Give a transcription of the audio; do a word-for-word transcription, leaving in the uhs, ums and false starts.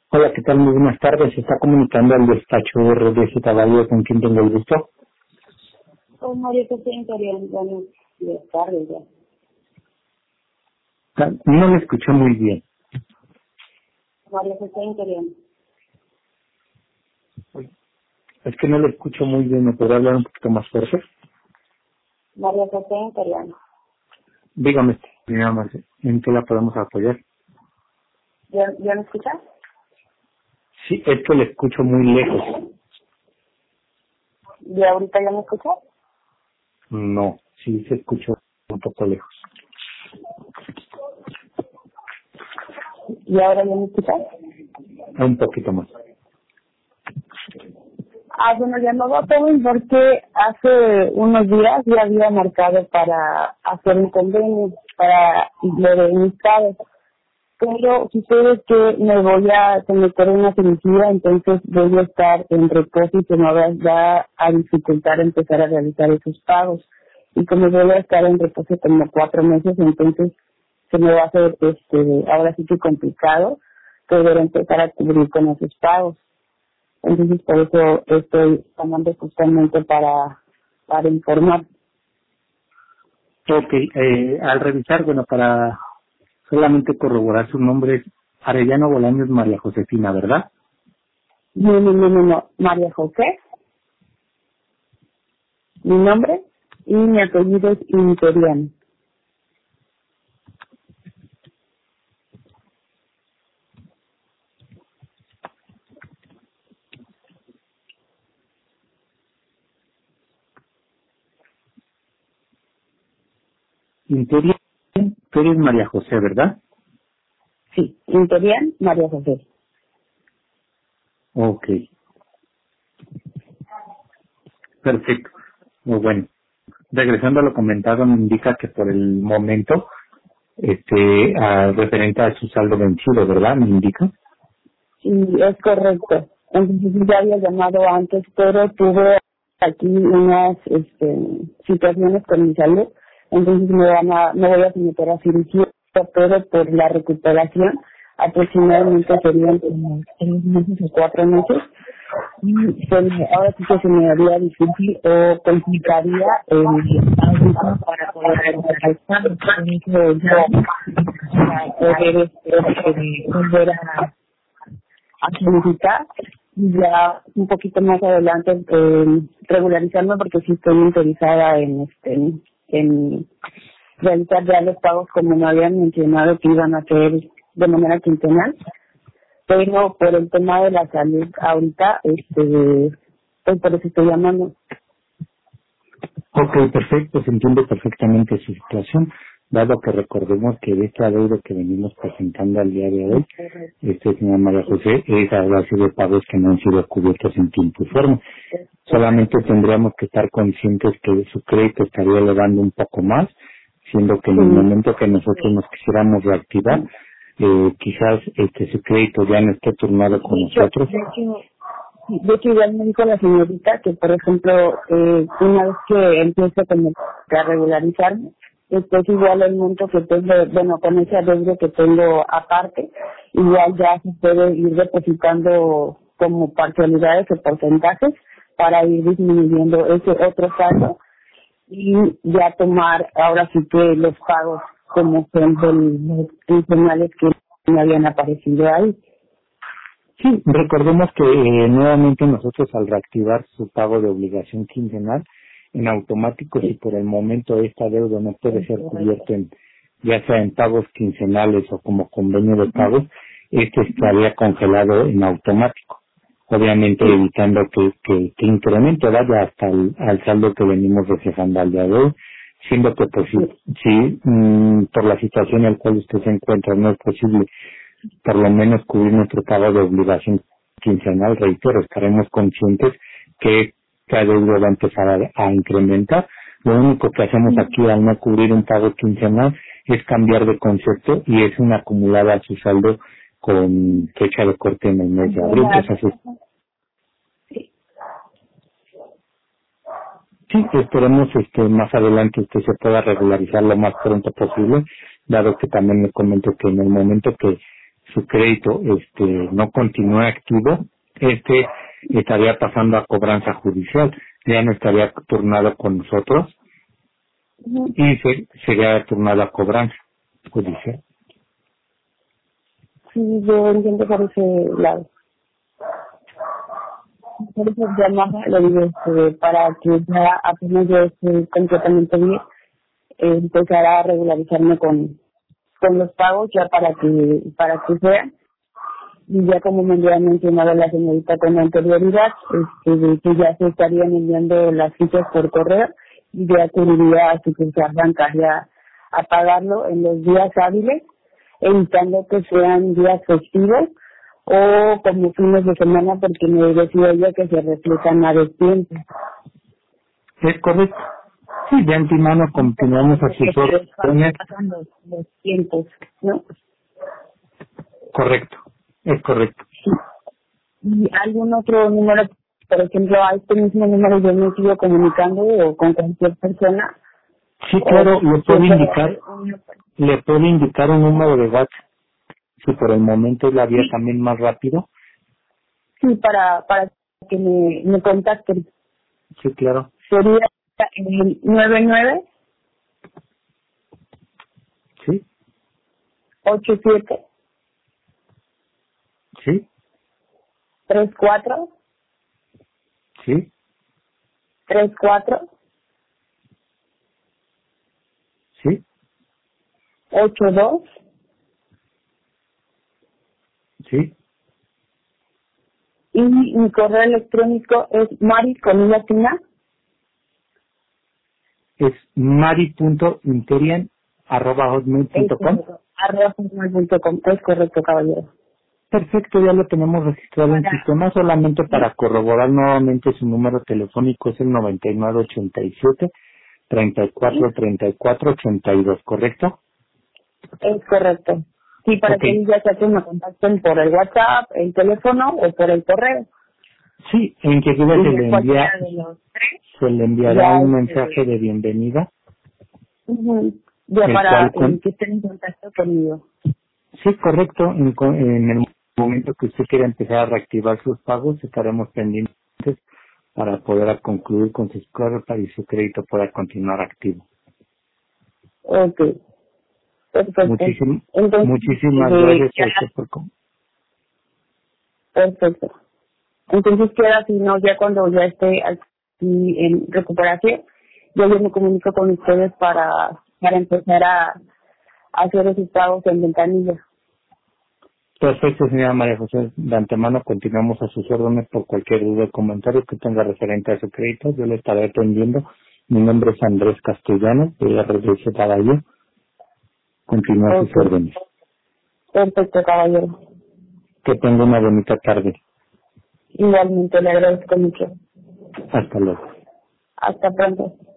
Hola, ¿qué tal? Muy buenas tardes. Se está comunicando al despacho de R D Z Caballo, con quien tengo el gusto. Oh, María José Incarión, buenas tardes ya. Ah, No me escuché muy bien. María José Incarión. Es que no le escucho muy bien. ¿Me podría hablar un poquito más fuerte? María José Incarión. Dígame, señora Marce, ¿en qué la podemos apoyar? ¿Ya, ¿Ya me escuchas? Sí, es que le escucho muy lejos. ¿Y ahorita ya me escuchas? No, sí se escuchó un poco lejos. ¿Y ahora ya me escuchas? Un poquito más. Ah, bueno, llamaba joven porque hace unos días ya había marcado para hacer un convenio para lo de mis padres. Pero sucede que me voy a someter a una cirugía, entonces voy a estar en reposo y se me va a dificultar empezar a realizar esos pagos. Y como voy a estar en reposo como cuatro meses, entonces se me va a hacer este ahora sí que complicado poder empezar a cubrir con esos pagos. Entonces por eso estoy llamando justamente para, para informar. Ok, eh, al revisar, bueno, para solamente corroborar su nombre es Arellano Bolaños María Josefina, ¿verdad? No, no, no, no, no. María José, mi nombre, y mi apellido es Interian. Interior, tú eres María José, ¿verdad? Sí, Interian María José. Ok, perfecto. Muy bueno. Regresando a lo comentado, me indica que por el momento, este, a, referente a su saldo vencido, ¿verdad? Me indica. Sí, es correcto. Entonces sí, ya había llamado antes, pero tuve aquí unas este, situaciones con mi salud. Entonces me van a, me voy a someter a cirugía, pero por la recuperación aproximadamente serían como tres meses o cuatro meses. Y se me- ahora sí que se me haría difícil o complicaría el ahorita para poder realizar el pago. Por eso ya para poder este, este, volver a a solicitar y ya un poquito más adelante eh, regularizarme porque sí estoy interesada en este en, en realizar ya los pagos como me habían mencionado que iban a hacer de manera quincenal, pero por el tema de la salud ahorita este pues por eso estoy llamando. Ok, perfecto, se entiende perfectamente su situación, dado que recordemos que de este adeudo que venimos presentando al día de hoy, este señor María José, es a base de pagos que no han sido cubiertos en tiempo y forma. Solamente tendríamos que estar conscientes que su crédito estaría elevando un poco más, siendo que en el Sí, momento que nosotros nos quisiéramos reactivar, eh, quizás este su crédito ya no esté turnado con de hecho, nosotros. de hecho, sí, de hecho igual me dijo la señorita que por ejemplo eh, una vez que empiece como que a regularizarme, después igual el monto que tengo, bueno, con ese adeudo que tengo aparte, igual ya se puede ir depositando como parcialidades o porcentajes para ir disminuyendo ese otro saldo y ya tomar ahora sí que los pagos como son del- los quincenales que me habían aparecido ahí. Sí, recordemos que eh, nuevamente nosotros al reactivar su pago de obligación quincenal, en automático, si por el momento esta deuda no puede ser cubierta en, ya sea en pagos quincenales o como convenio de pagos, este estaría congelado en automático. Obviamente evitando que, que, que incremente vaya hasta el al saldo que venimos reflejando al día de hoy, siendo que pues si, si mm, por la situación en la cual usted se encuentra no es posible por lo menos cubrir nuestro pago de obligación quincenal, reitero, estaremos conscientes que cada deuda va a empezar a, a incrementar. Lo único que hacemos aquí al no cubrir un pago quincenal es cambiar de concepto y es una acumulada a su saldo con fecha de corte en el mes de abril. Entonces, sí, esperemos este, más adelante usted se pueda regularizar lo más pronto posible, dado que también le comento que en el momento que su crédito este no continúe activo, este estaría pasando a cobranza judicial, ya no estaría turnado con nosotros Ujú. y se, sería turnado a cobranza judicial. Sí, yo entiendo por ese lado. Por eso llamaba, le digo, este, para que ya apenas yo esté completamente bien, eh, empezar a regularizarme con, con los pagos ya para que, para que sea. Y ya como me había mencionado la señorita con anterioridad, este, de que ya se estarían enviando las fichas por correo y ya acudiría a su sucursal bancaria a pagarlo en los días hábiles, evitando que sean días festivos o como fines de semana, porque me decía ella que se reflejan a destiempo. ¿Es correcto? Sí, de antemano continuamos a sus órdenes. Pasan los, los tiempos, ¿no? Correcto, es correcto. Y algún otro número, por ejemplo, a este mismo número yo me sigo comunicando o con cualquier persona. Sí, claro, le puedo indicar, le puedo indicar un número de WhatsApp, si por el momento es la vía también más rápido. Sí, para, para que me, me contacten. Sí, claro. Sería el nueve nueve Sí, ocho siete sí, tres cuatro sí, tres cuatro sí, ocho dos sí. y mi correo electrónico es mari con una latina Es mari.interian arroba hotmail punto com. arroba hotmail punto com. Es correcto, caballero. Perfecto, ya lo tenemos registrado en Para, sistema, solamente para corroborar nuevamente su número telefónico es el noventa y nueve ochenta y siete treinta y cuatro treinta y cuatro ochenta y dos, ¿correcto? es correcto. Sí, para Ok, que ya sea que me contacten por el WhatsApp, el teléfono o por el correo. sí, enseguida Y se de le envía, cualquiera de los tres, se le enviará ya un este, mensaje de bienvenida, ujú, ya el para cual eh, con, que estén en contacto conmigo. sí, correcto, en, co- en el momento que usted quiera empezar a reactivar sus pagos, estaremos pendientes para poder concluir con sus cargos y su crédito pueda continuar activo. Ok, perfecto. Muchísim, Entonces, muchísimas eh, gracias a usted ya, por... com- perfecto. Entonces queda así, ¿no? Ya cuando ya esté aquí en recuperación, yo ya me comunico con ustedes para, para empezar a, a hacer esos pagos en ventanilla. Perfecto, señora María José. De antemano continuamos a sus órdenes por cualquier duda o comentario que tenga referente a su crédito. Yo le estaré atendiendo. Mi nombre es Andrés Castellanos, de R D C Caballo. Continúa a sus Ok, órdenes. perfecto, caballero. Que tenga una bonita tarde. Igualmente le agradezco mucho. Hasta luego. Hasta pronto.